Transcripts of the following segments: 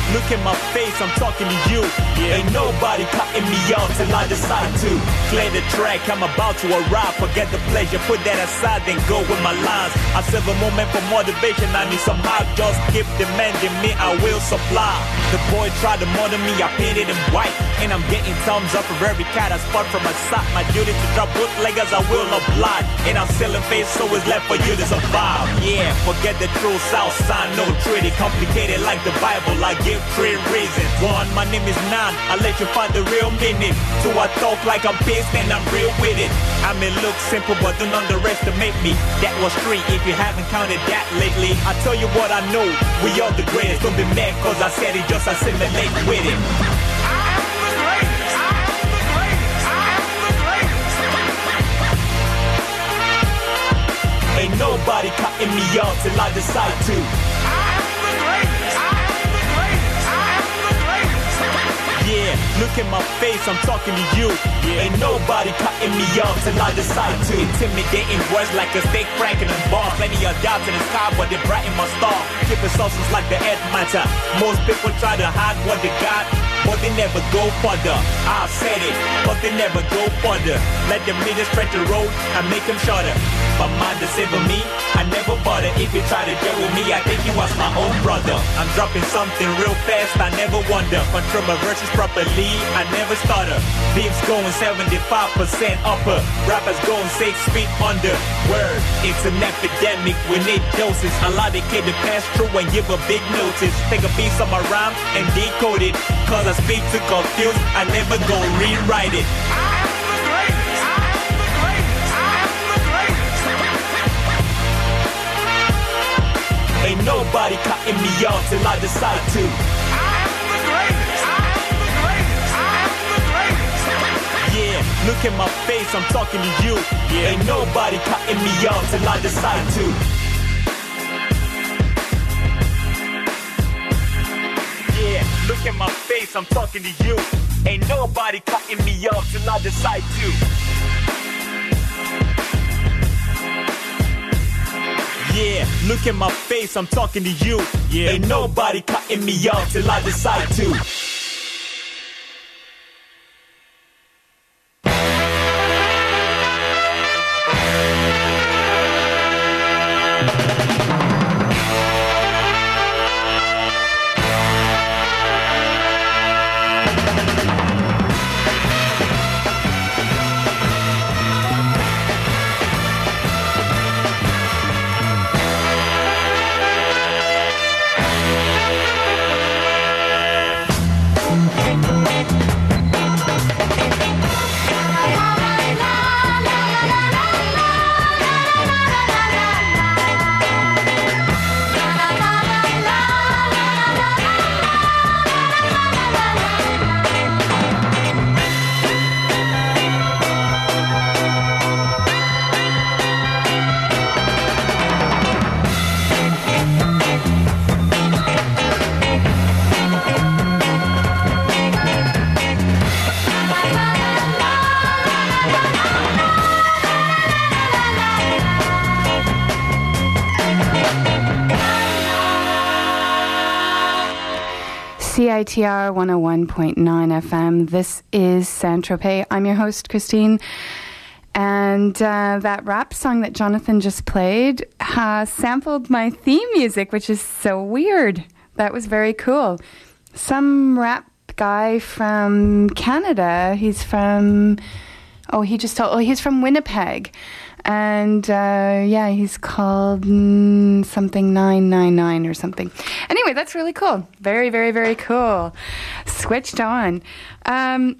look at my face, I'm talking to you. Ain't nobody cutting me off till I decide to clear the track, I'm about to arrive. Forget the pleasure, put that aside, then go with my lines. I serve a moment for motivation, I need some hype. Just keep demanding me, I will supply. The boy tried to murder me, I painted him white, and I'm getting thumbs up for every cat I spot from a side. My duty to drop bootleggers, I will oblige. And I'm selling face, so it's left for you to survive. Yeah, forget the true south side, no treaty. Complicated like the Bible, I give 3 reasons. 1, my name is Nan, I'll let you find the real meaning. 2, I talk like I'm pissed and I'm real with it. I may look simple, but don't underestimate me. That was 3, if you haven't counted that lately. I tell you what I know, we are the greatest. Don't be mad cause I said it, just assimilate with it. Ain't nobody cutting me off till I decide to. Yeah, look at my face, I'm talking to you. Ain't nobody cutting me off till I decide to. Intimidating words like a steak cracking and bar. Plenty of doubts in the sky, but they brighten my star. Keeping sauces like the Ed matter. Most people try to hide what they got, but they never go further. I said it, but they never go further. Let them leaders stretch the road and make them shorter. My mind deceiving me, I never bother. If you try to deal with me, I think you was my own brother. I'm dropping something real fast, I never wonder. Control my verses properly, I never stutter. Beats going 75% upper, rappers going 6 feet under. Word, it's an epidemic, we need doses. A lot of kids to pass through and give a big notice. Take a piece of my rhyme and decode it. Cause I speak too confused, I never go rewrite it. Ain't nobody cutting me off till I decide to. Yeah, look at my face, I'm talking to you. Ain't nobody cutting me off till I decide to. Yeah, look at my face, I'm talking to you. Ain't nobody cutting me off till I decide to. Yeah, look at my face, I'm talking to you. Ain't nobody cutting me off till I decide to. CITR 101.9 FM. This is Saint-Tropez. I'm your host, Christine. And that rap song that Jonathan just played sampled my theme music, which is so weird. That was very cool. Some rap guy from Canada. He's from... he's from Winnipeg. And, he's called something 999 or something. Anyway, that's really cool. Very, very, very cool. Switched on. So I'm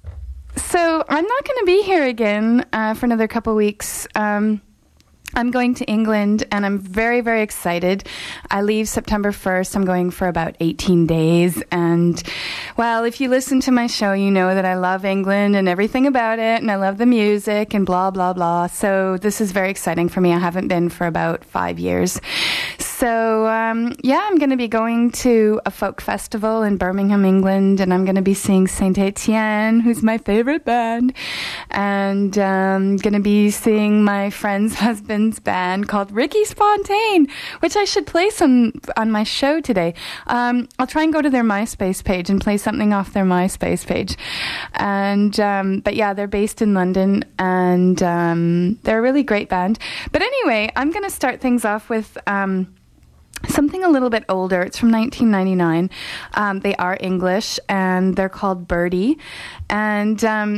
not going to be here again for another couple weeks. I'm going to England, and I'm very, very excited. I leave September 1st. I'm going for about 18 days. And, well, if you listen to my show, you know that I love England and everything about it, and I love the music and blah, blah, blah. So this is very exciting for me. I haven't been for about 5 years. So, yeah, I'm going to be going to a folk festival in Birmingham, England, and I'm going to be seeing Saint Etienne, who's my favorite band, and going to be seeing my friend's husband's band called Ricky Spontaine, which I should play some on my show today. I'll try and go to their MySpace page and play something off their MySpace page. And, but yeah, they're based in London, and they're a really great band. But anyway, I'm going to start things off with something a little bit older. It's from 1999. They are English, and they're called Birdie. And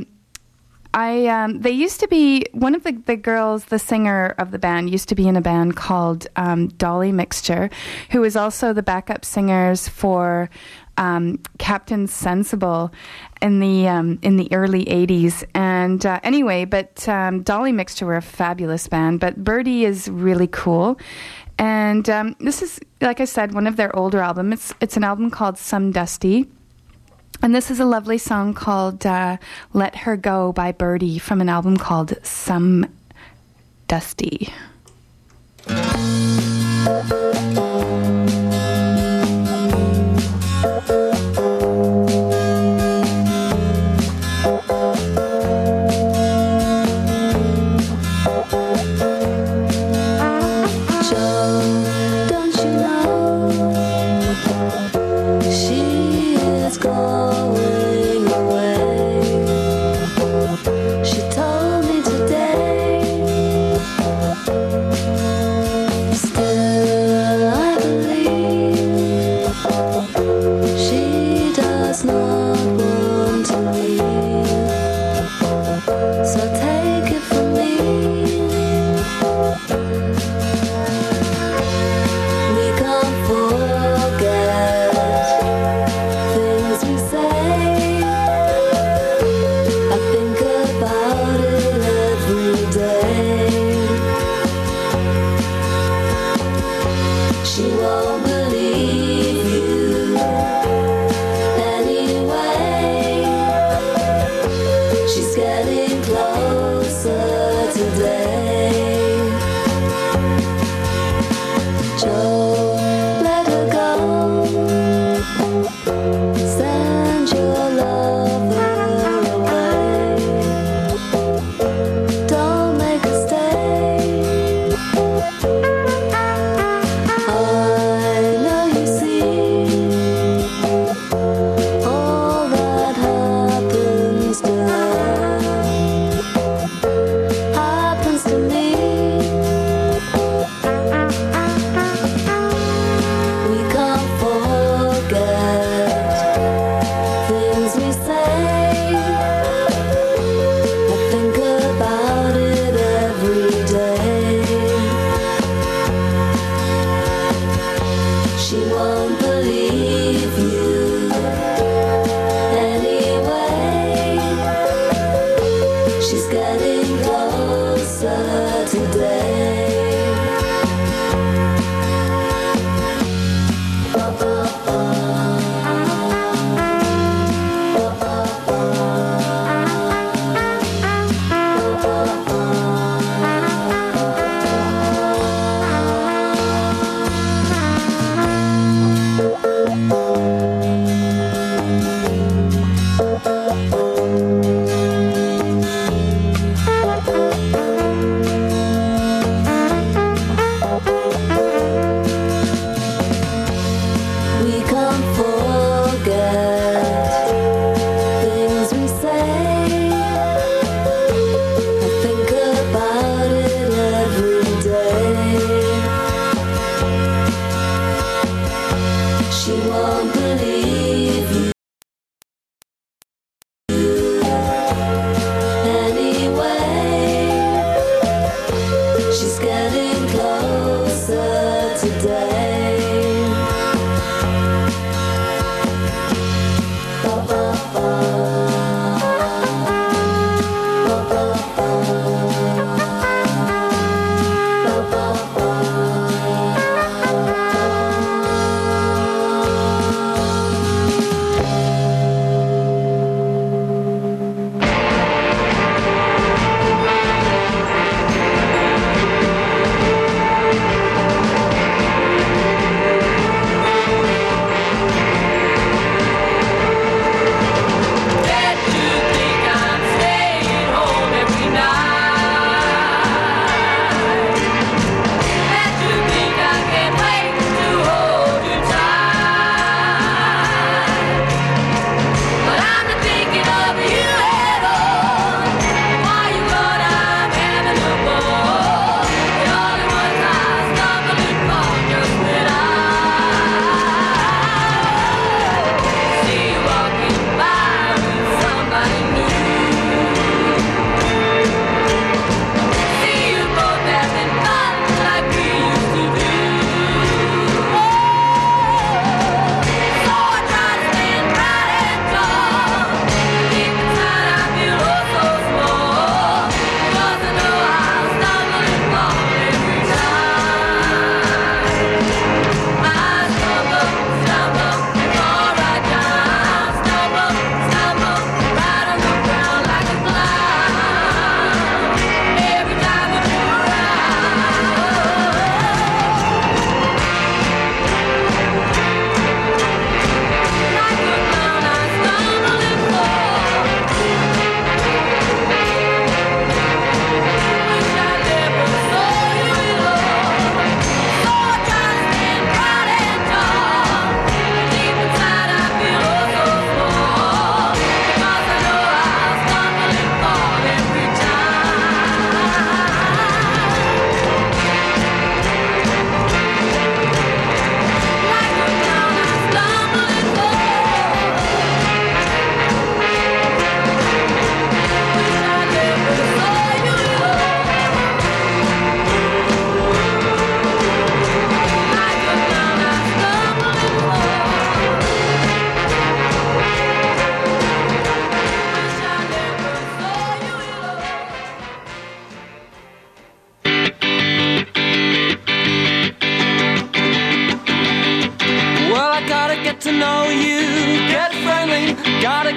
they used to be, one of the girls, the singer of the band, used to be in a band called Dolly Mixture, who was also the backup singers for Captain Sensible in the early 80s. And anyway, but Dolly Mixture were a fabulous band, but Birdie is really cool. And this is, like I said, one of their older albums. It's an album called Some Dusty. And this is a lovely song called Let Her Go by Birdie from an album called Some Dusty. Things we say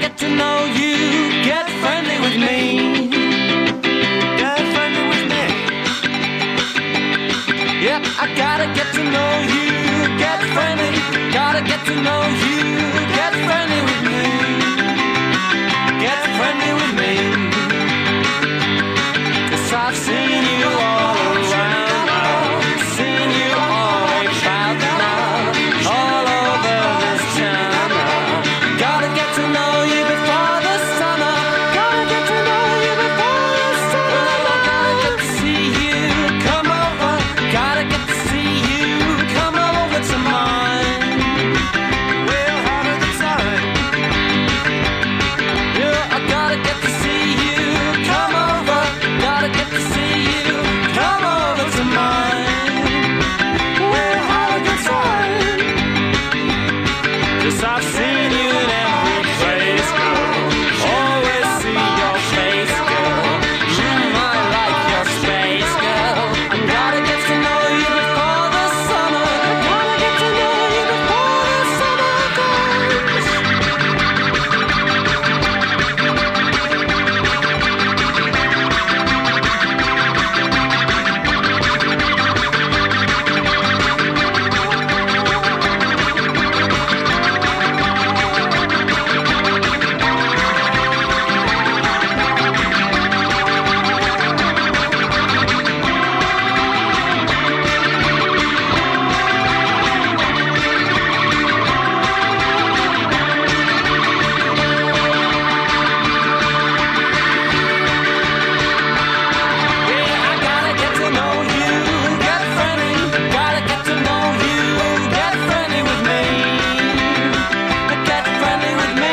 get to know you, get friendly with me. Get friendly with me. Yep, I gotta get to know you, get friendly. Gotta get to know you, get friendly with me. Get friendly with me. 'Cause I've seen you all around now, seen you all about now, all over this town now. Gotta get to know you before the summer. Gotta get to know you before the summer. Well, gotta get to see you, come over. Gotta get to see you, come over to mine. We'll have a good time. Yeah, I gotta get to see you, come over. Gotta get to see you, come over to mine. We'll have a good time. 'Cause I've seen you in every place, girl. Always see your face, girl. I like your space, girl. I gotta get to know you before the summer. Gotta get to know you before the summer goes. Yeah, I gotta get to know you, get friendly. Gotta get to know you, get friendly with me. Get friendly with me.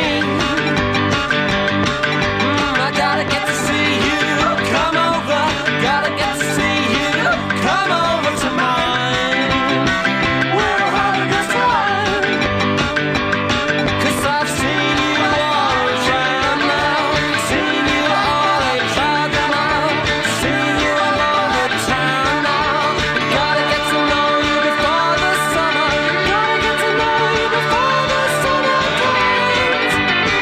I gotta get to see you, come over. Gotta get to see you, come over to mine. We'll have a good time. 'Cause I've seen you all around now, seen you all about now, seen you all over town now. Gotta get to know you before the summer. Gotta get to know you before the summer comes.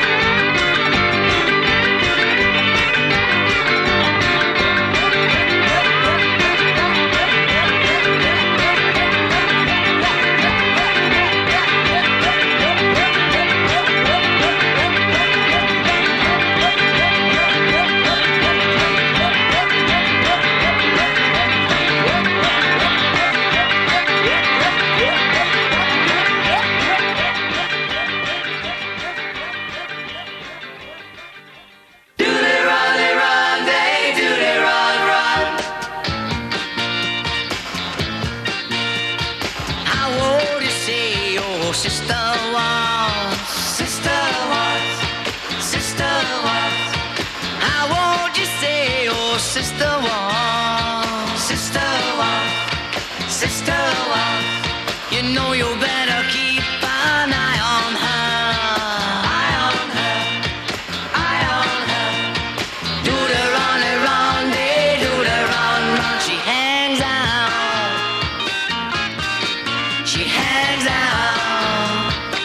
How old you say your sister was? Sister was, sister was. How old you say your sister was? Sister was, sister was. You know you better keep an eye on her. Eye on her, eye on her. Do the run, they do the run. She hangs out. She hangs out.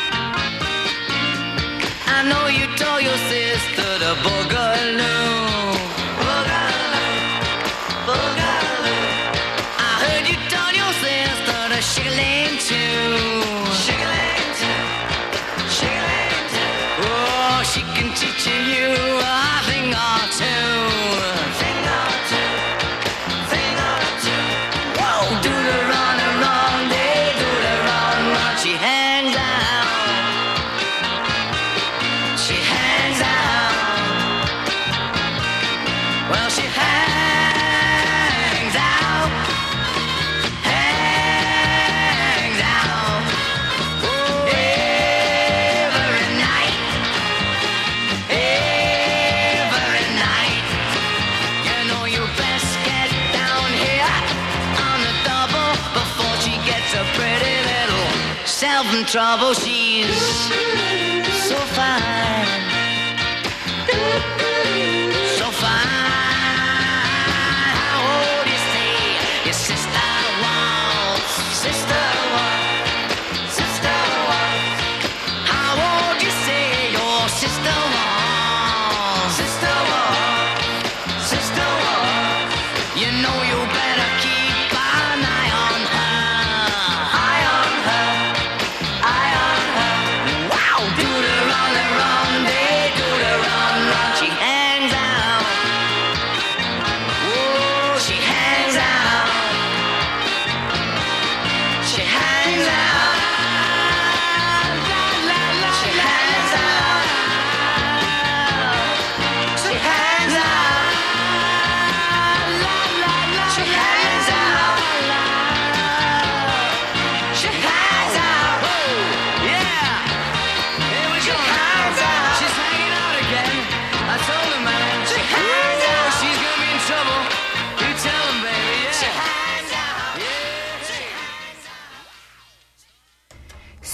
I know you told your sister to boogaloo. Boogaloo, boogaloo. I heard you told your sister to shiggle too. Shiggle too, shiggle too. Oh, she can teach you a thing or two. Thing or two, thing or two. Whoa, do the run, they do the run. She hangs out. She hangs out. Well, she hangs out. Hangs out. Every night. Every night. You know you best get down here on the double before she gets a pretty little self in trouble. She's so fine. So fine. How old you say your sister was? Sister was. Sister was. How old you say your sister was?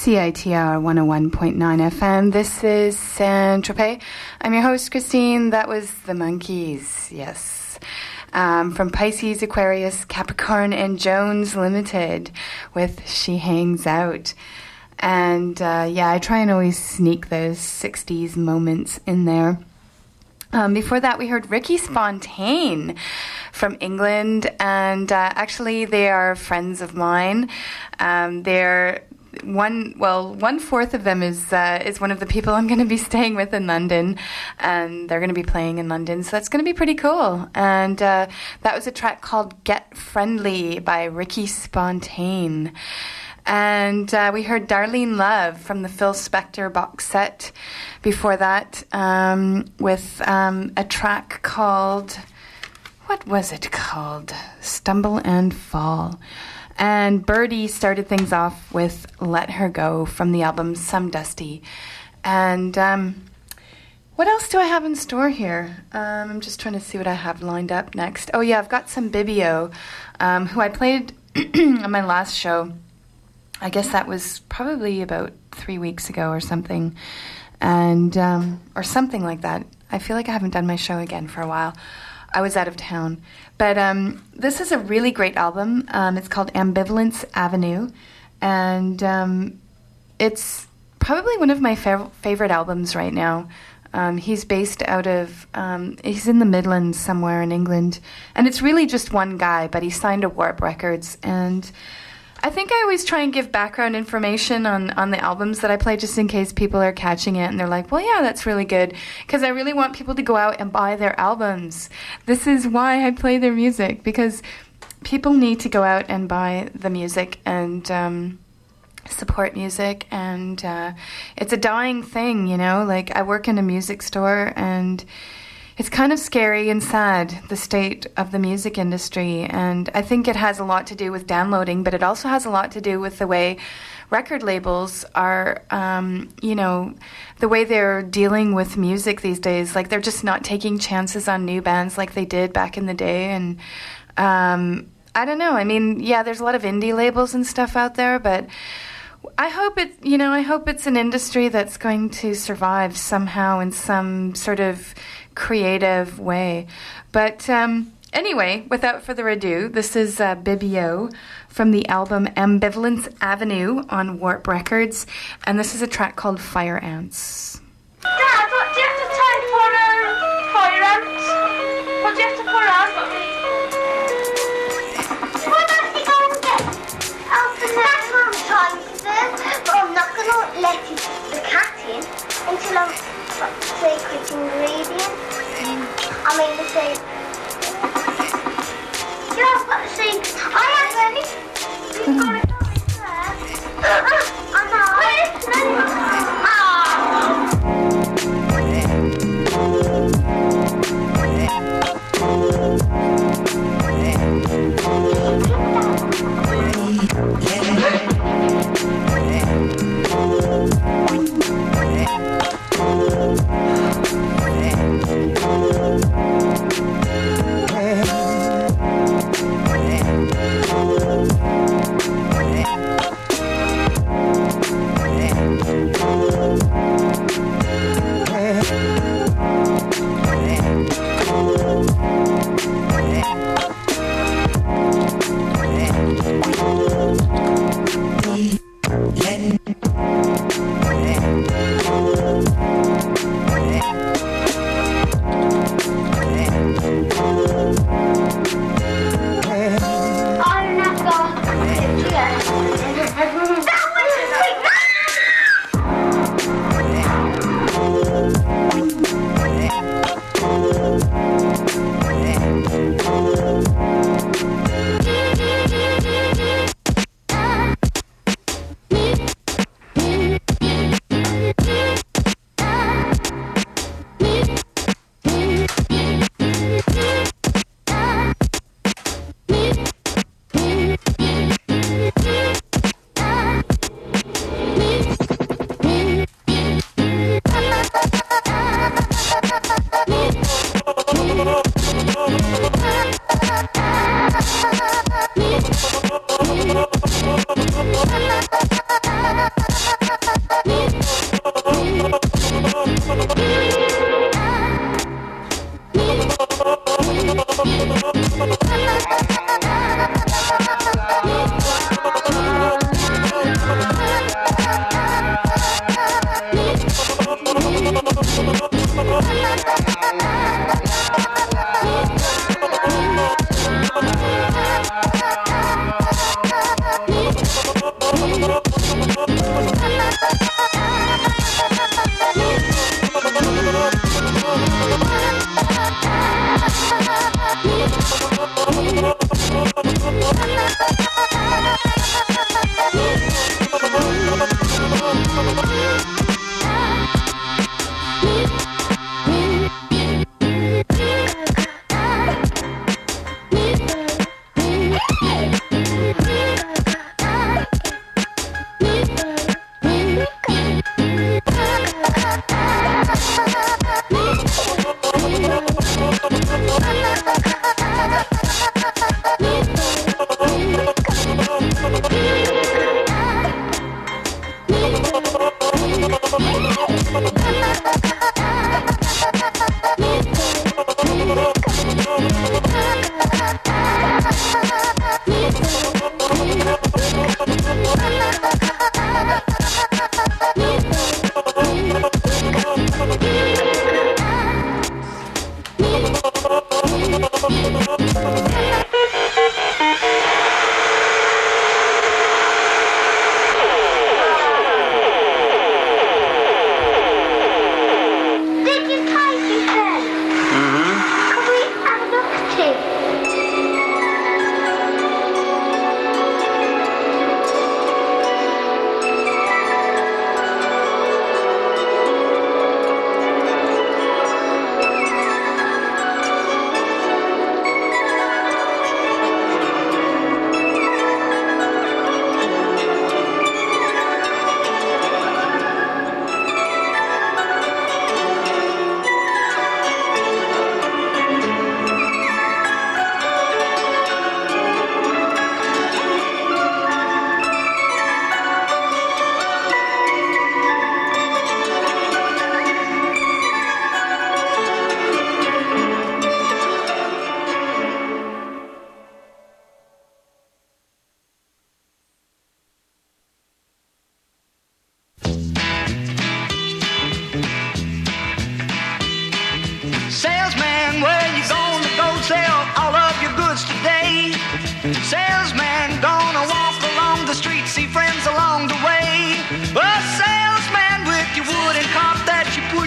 CITR 101.9 FM. This is Saint-Tropez. I'm your host, Christine. That was the Monkees, yes. From Pisces, Aquarius, Capricorn, and Jones Limited with She Hangs Out. And I try and always sneak those 60s moments in there. Before that, we heard Ricky Spontaine from England, and actually they are friends of mine. They're one fourth of them is one of the people I'm going to be staying with in London, and they're going to be playing in London, so that's going to be pretty cool. And that was a track called Get Friendly by Ricky Spontaine. And we heard Darlene Love from the Phil Spector box set before that, with a track called, what was it called? Stumble and Fall. And Birdie started things off with Let Her Go from the album Some Dusty. And what else do I have in store here? I'm just trying to see what I have lined up next. Oh yeah, I've got some Bibio, who I played on my last show. I guess that was probably about 3 weeks ago or something, and or something like that. I feel like I haven't done my show again for a while. I was out of town. But this is a really great album. It's called Ambivalence Avenue, and it's probably one of my favorite albums right now. He's based out of, he's in the Midlands somewhere in England, and it's really just one guy, but he signed to Warp Records, and I think I always try and give background information on the albums that I play, just in case people are catching it and they're like, well, yeah, that's really good. Because I really want people to go out and buy their albums. This is why I play their music, because people need to go out and buy the music and support music. And it's a dying thing, you know? Like, I work in a music store, and it's kind of scary and sad, the state of the music industry, and I think it has a lot to do with downloading, but it also has a lot to do with the way record labels are, the way they're dealing with music these days. Like, they're just not taking chances on new bands like they did back in the day, and I don't know. I mean, yeah, there's a lot of indie labels and stuff out there, but I hope it's an industry that's going to survive somehow in some sort of creative way. But anyway, without further ado, this is Bibio from the album Ambivalence Avenue on Warp Records, and this is a track called Fire Ants. Dad, what do you have to type for fire ants? What do you have to put on? Why don't you go and get Elton? That's what I'm trying to do, but I'm not going to let the cat in until I'm secret ingredient. I mean the same. Yeah, I've got the same. I have any. You've got it there. I know.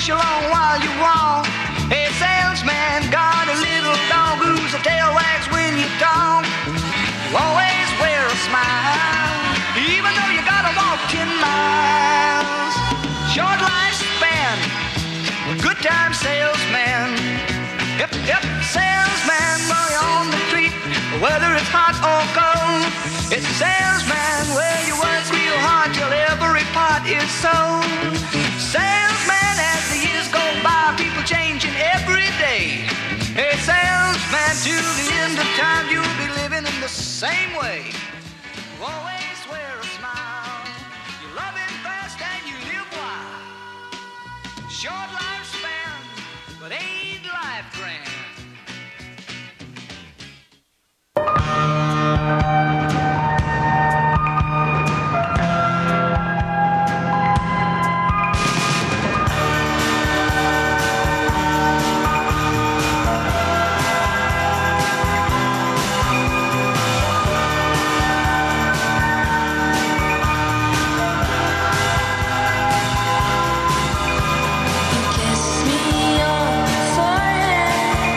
push along while you walk. Hey, salesman, got a little dog whose tail wags when you talk. You always wear a smile, even though you gotta walk 10 miles. Short lifespan, good time salesman. Yep, yep, salesman, while you're on the street, whether it's hot or cold. It's a salesman where you work real hard till every part is sold. Salesman, as the years go by, people changing every day. Hey, salesman, till the end of time, you'll be living in the same way. You always wear a smile. You love him first and you live wild. Short lifespan, but ain't life grand. Kiss me on the forehead.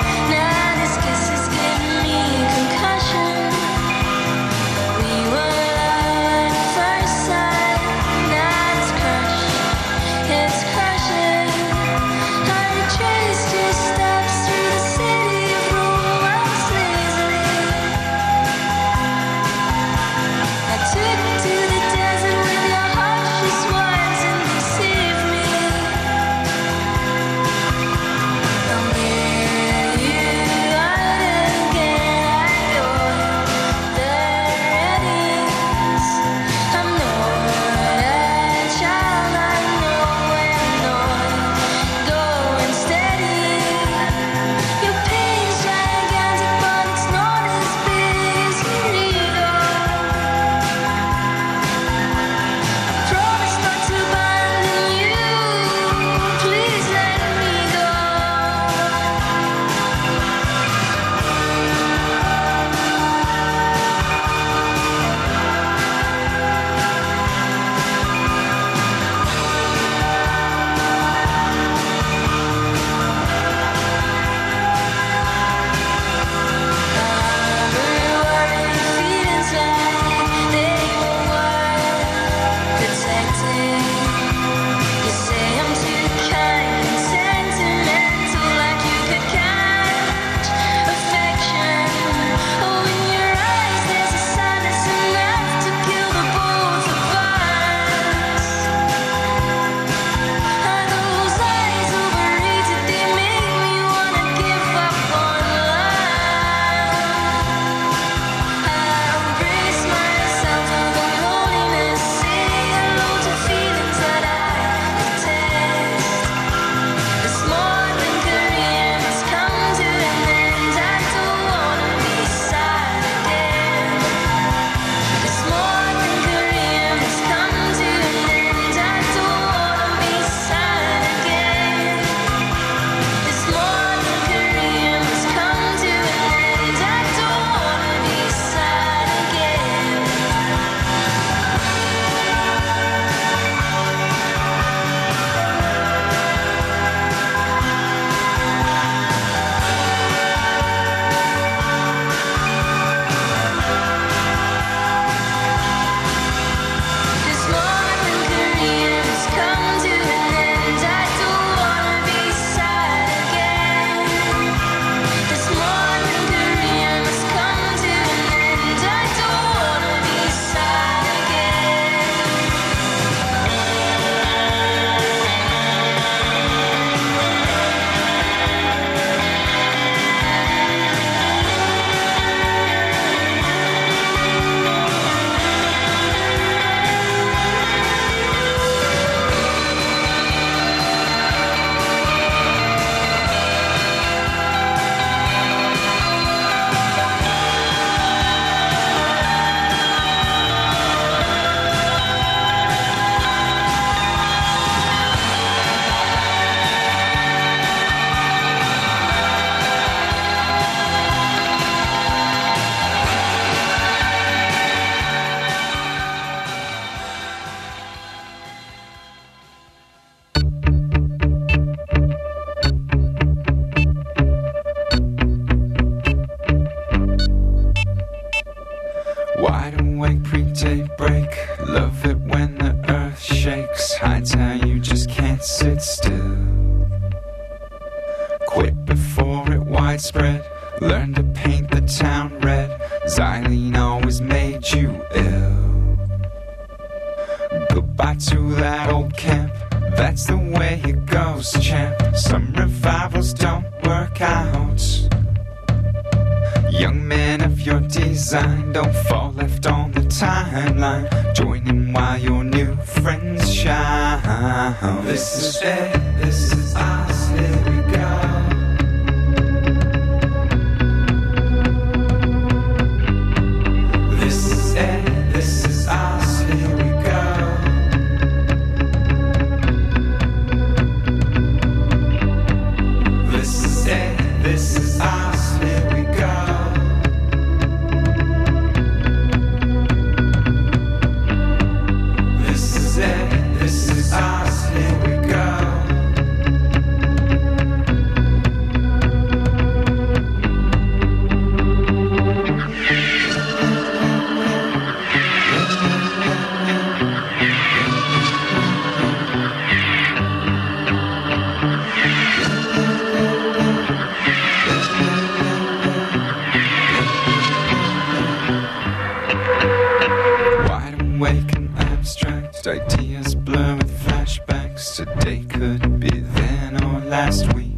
it still. Quit before it widespread. Learn to paint the town red. Xylene always made you ill. Goodbye to that old camp. That's the way it goes, champ. Some revivals don't work out. Young men of your design, don't fall left on the timeline. Join in while your new friends shine. This is it, this is us, here we go. This is it, this is us, here we go. This is it, this is us, here we go. This is it, this is us, here we go. Wide awake and abstract, ideas blur with flashbacks. Today could be then or last week.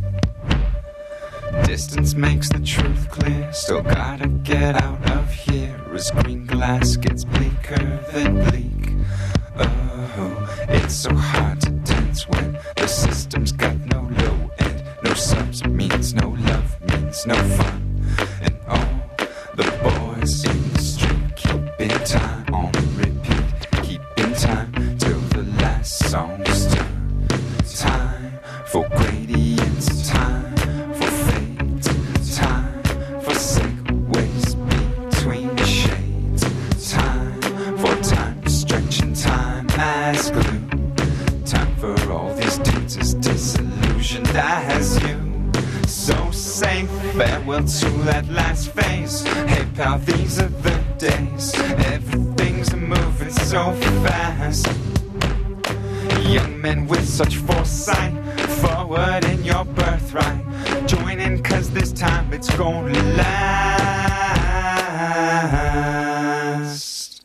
Distance makes the truth clear. Still gotta get out of here as green glass gets bleaker than bleak. Oh, it's so hard to dance when the system's got no low end. No subs means no love, means no fun. And all the boys in the street keeping time on repeat, keeping time till the last song's done. Time for gradients, time for fades, time for segues between shades, time for time stretching time as glue, time for all these dudes as disillusioned as you. So say farewell to that last phase. Hey pal, these are the days. Everything's moving so fast. Young men with such foresight, forward in your birthright. Join in cause this time it's gonna last.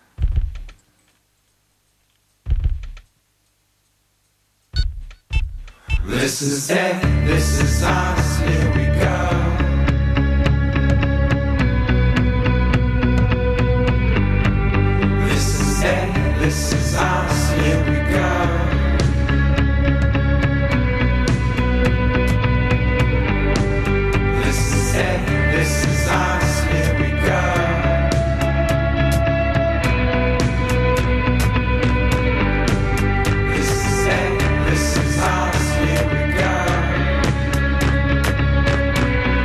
This is it, this is us, here we go. This is it, this is us, here we go. This is it, this is us, here we go. This is it, this is us, here we go.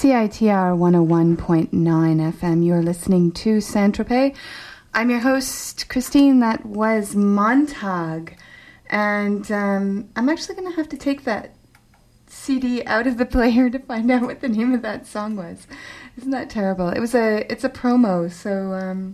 CITR 101.9 FM. You're listening to Saint-Tropez. I'm your host, Christine. That was Montag. And I'm actually going to have to take that CD out of the player to find out what the name of that song was. Isn't that terrible? It's a promo, so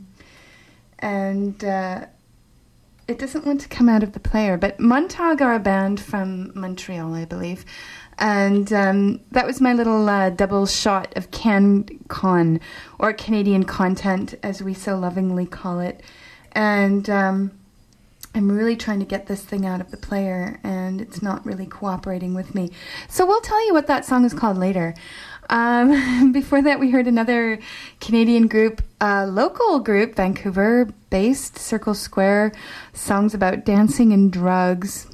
it doesn't want to come out of the player. But Montag are a band from Montreal, I believe. And that was my little double shot of CanCon, or Canadian content, as we so lovingly call it. And I'm really trying to get this thing out of the player, and it's not really cooperating with me. So we'll tell you what that song is called later. Before that, we heard another Canadian group, local group, Vancouver-based, Circle Square, songs about dancing and drugs.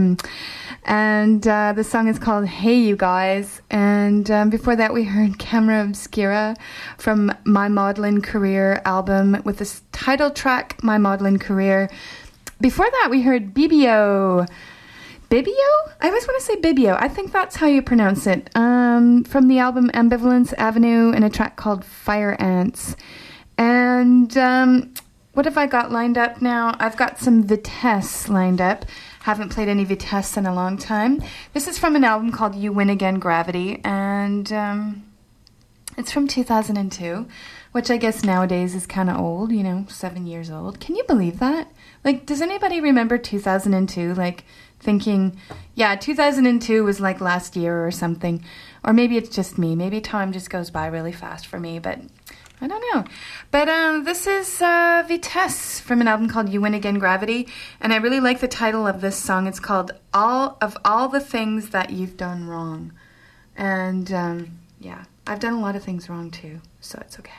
And the song is called Hey You Guys. And before that, we heard Camera Obscura from My Maudlin Career album with the title track, My Maudlin Career. Before that, we heard Bibio. Bibio? I always want to say Bibio. I think that's how you pronounce it. From the album Ambivalence Avenue, and a track called Fire Ants. And what have I got lined up now? I've got some Vitesse lined up. Haven't played any Vitesse in a long time. This is from an album called You Win Again Gravity, and it's from 2002, which I guess nowadays is kind of old, 7 years old. Can you believe that? Like, does anybody remember 2002? Like, thinking, yeah, 2002 was like last year or something. Or maybe it's just me. Maybe time just goes by really fast for me, but I don't know. But this is Vitesse from an album called You Win Again Gravity. And I really like the title of this song. It's called All the Things That You've Done Wrong. And yeah, I've done a lot of things wrong too, so it's okay.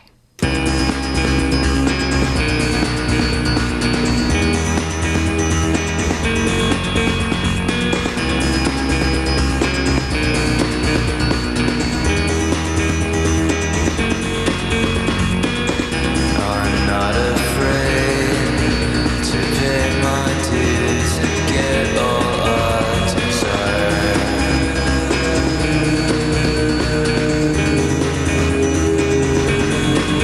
Desire.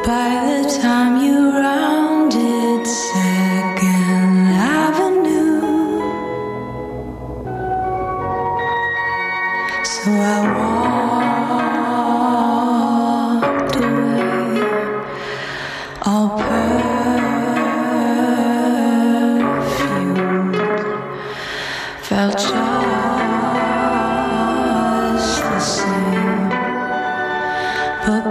By the time you rounded Second Avenue, so I walked away, all perfumed, felt just the same, but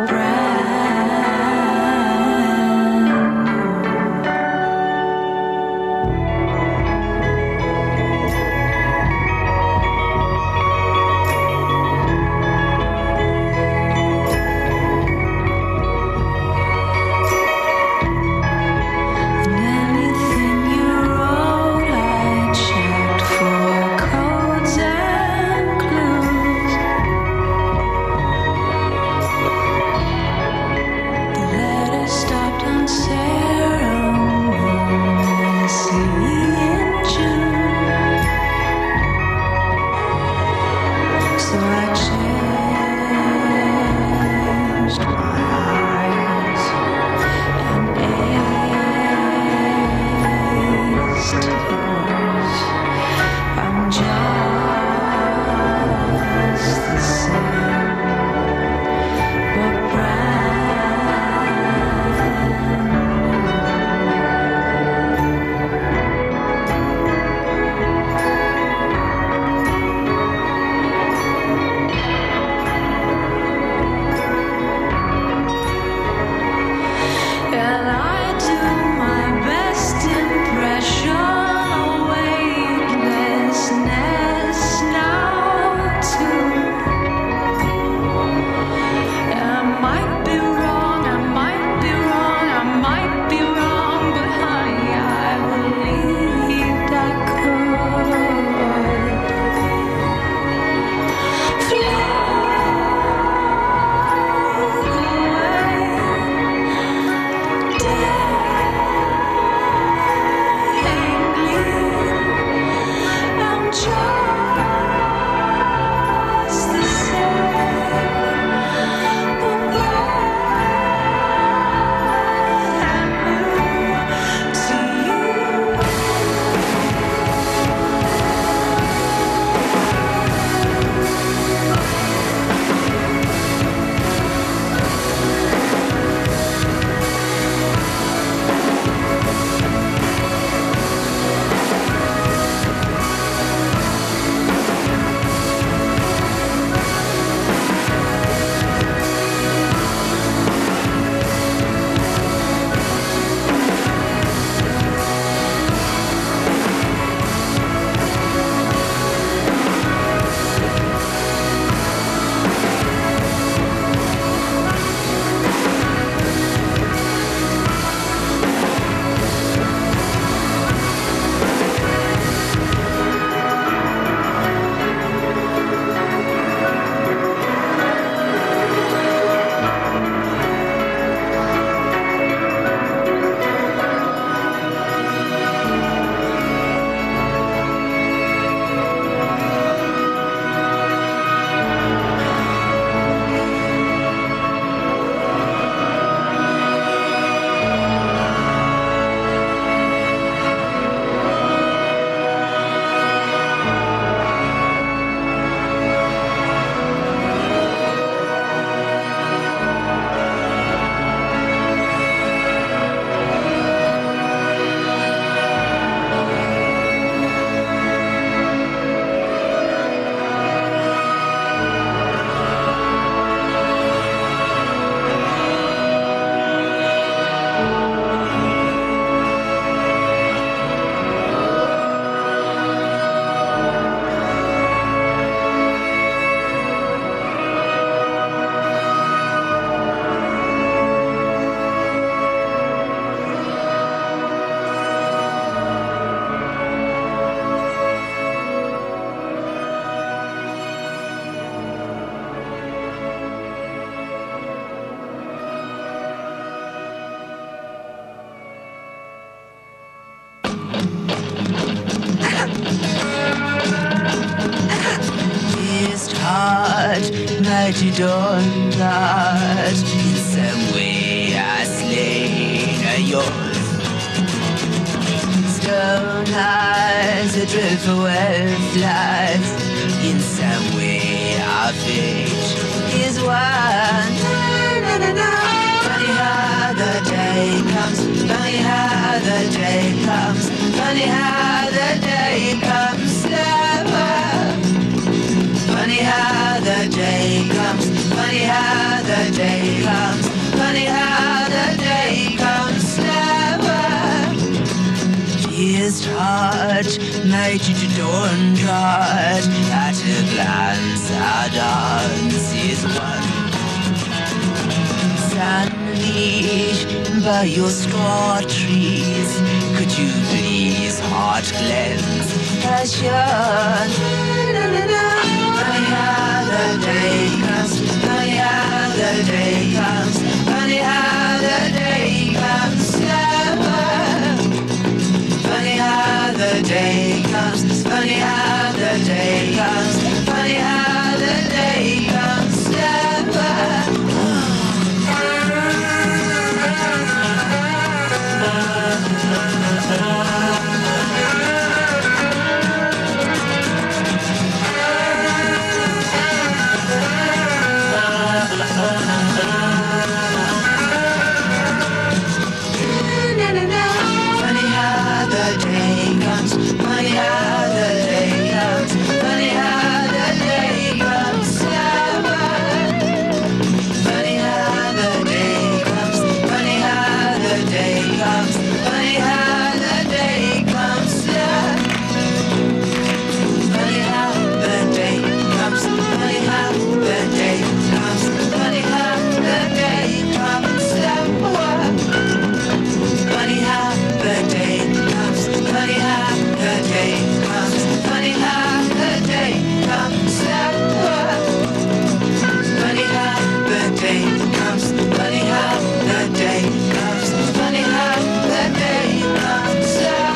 that you don't last. In some way I lies, a drift for wealth lies. In some way our fate is one. Na, na, na. Funny how the day comes, funny how the day comes, funny how the day comes slower. Funny how the day comes, funny how the day comes, funny how the day comes slower. Dearest heart, night to dawn card, at a glance our dance is one. Unleashed by your straw trees, could you please heart cleanse passion? Na, na, na. Funny how the day comes, funny how the day comes, funny how the day comes slower. Funny how the day comes, funny how the day comes, funny how the day comes slower. Funny how the day comes, funny how the day comes, funny how the day comes slower. Funny how the day comes, funny how the day comes, funny how the day comes slower. Funny how the day comes, funny how the day comes, funny how the day comes slower. Funny how the day comes, funny how the day comes, funny how the day comes slower. Funny how the day comes, funny how the day comes, funny how the day comes slower.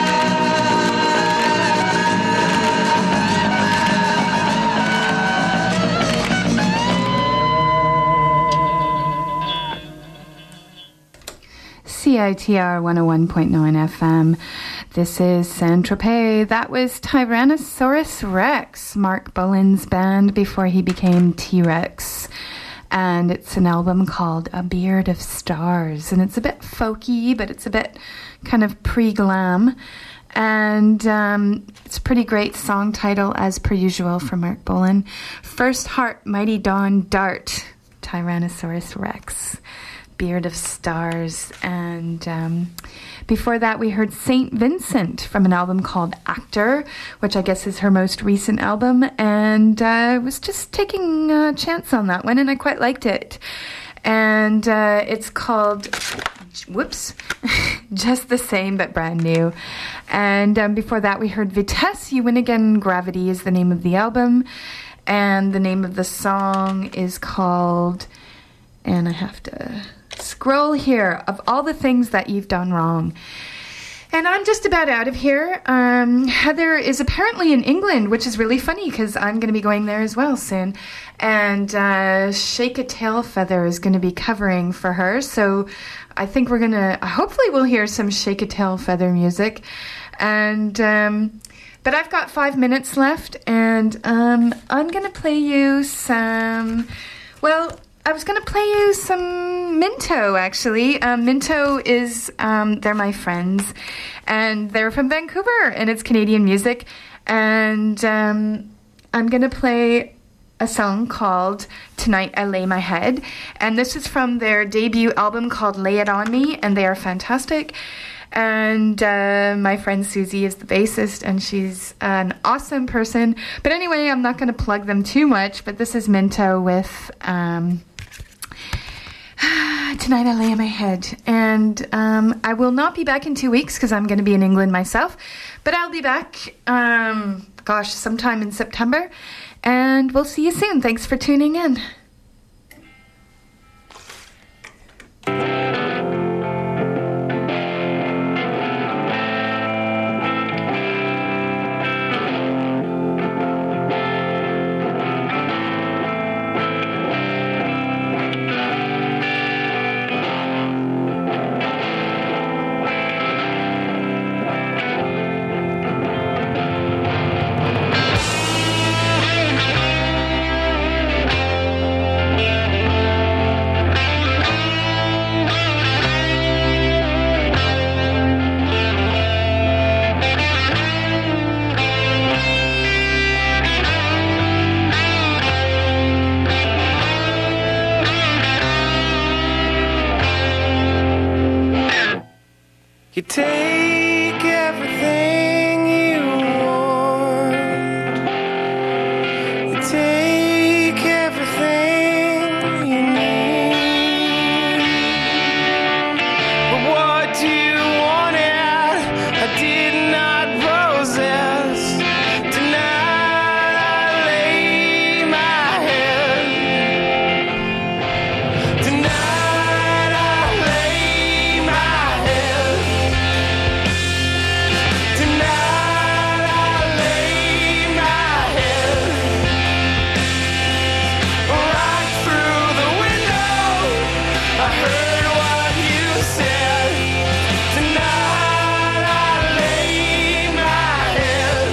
CITR 101.9 FM. This is Saint-Tropez. That was Tyrannosaurus Rex, Mark Bolan's band before he became T-Rex. And it's an album called A Beard of Stars. And it's a bit folky, but it's a bit kind of pre-glam. And it's a pretty great song title, as per usual, for Mark Bolan. First Heart, Mighty Dawn Dart, Tyrannosaurus Rex. Beard of Stars. And before that we heard St. Vincent from an album called Actor, which I guess is her most recent album, and I was just taking a chance on that one and I quite liked it. And it's called Just the Same but Brand New. And before that we heard Vitesse, You Win Again, Gravity is the name of the album, and the name of the song is called, and I have to scroll here, Of All the Things That You've Done Wrong. And I'm just about out of here. Heather is apparently in England, which is really funny because I'm going to be going there as well soon. And Shake a Tail Feather is going to be covering for her. So I think we're going to, hopefully we'll hear some Shake a Tail Feather music. And but I've got 5 minutes left, and I'm going to play you some, well, I was going to play you some Minto, actually. Minto is, they're my friends, and they're from Vancouver, and it's Canadian music. And I'm going to play a song called Tonight I Lay My Head. And this is from their debut album called Lay It On Me, and they are fantastic. And my friend Susie is the bassist, and she's an awesome person. But anyway, I'm not going to plug them too much, but this is Minto with Tonight I Lay My Head. And I will not be back in 2 weeks because I'm going to be in England myself. But I'll be back, sometime in September. And we'll see you soon. Thanks for tuning in. You take everything you want. You take everything you need. But what do you want at? I did not possess. Tonight I lay my head. Tonight I lay my head. Tonight I lay my head. Right through the window, I heard what you said. Tonight I lay my head.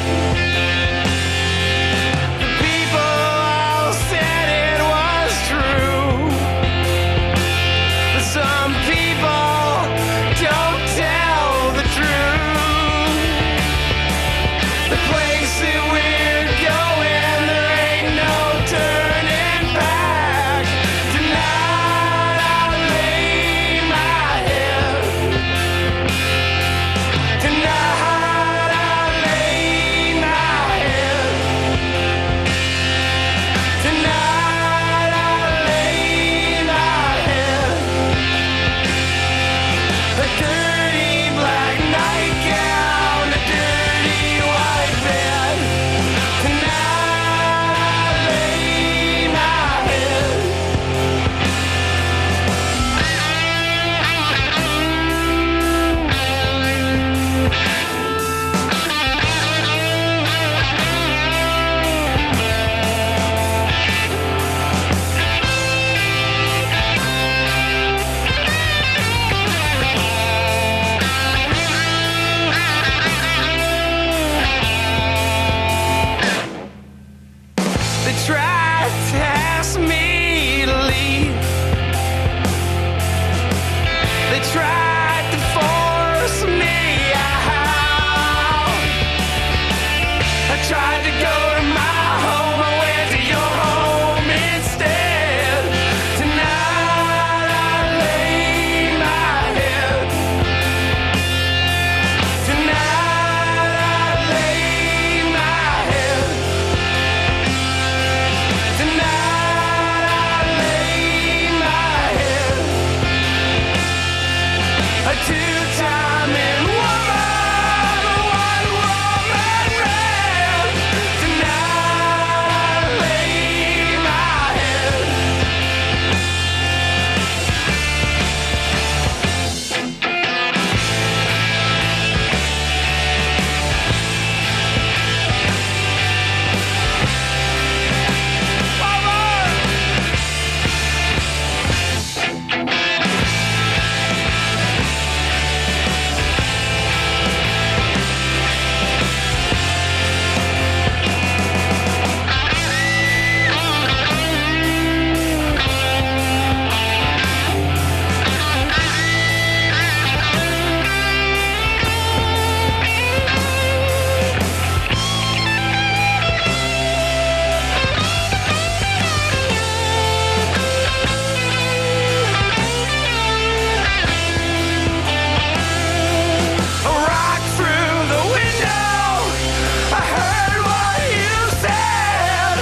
The people all said it was true, but some people don't tell the truth. The place that we're going, there ain't no turning back. Tonight I lay my head. Tonight I lay my head. Tonight I lay my head. A dirty black nightgown, a dirty white bed. Tonight I lay my head. They tried to ask me to leave. They tried to force me out. I tried to go to my home, I went to your home instead. Tonight I lay my head. Tonight I lay my head. Tonight I lay my head. A two-timing woman, one woman man. Tonight I lay my head. Right through the window, I heard what you said.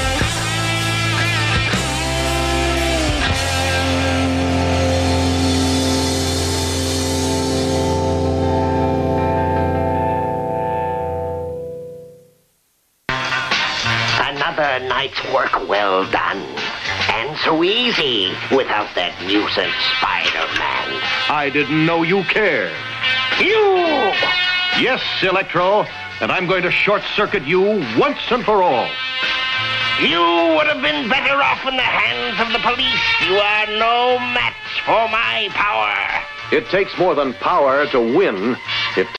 Another night's work well done. And so easy without that nuisance Spider-Man. I didn't know you cared. You! Yes, Electro, and I'm going to short-circuit you once and for all. You would have been better off in the hands of the police. You are no match for my power. It takes more than power to win. It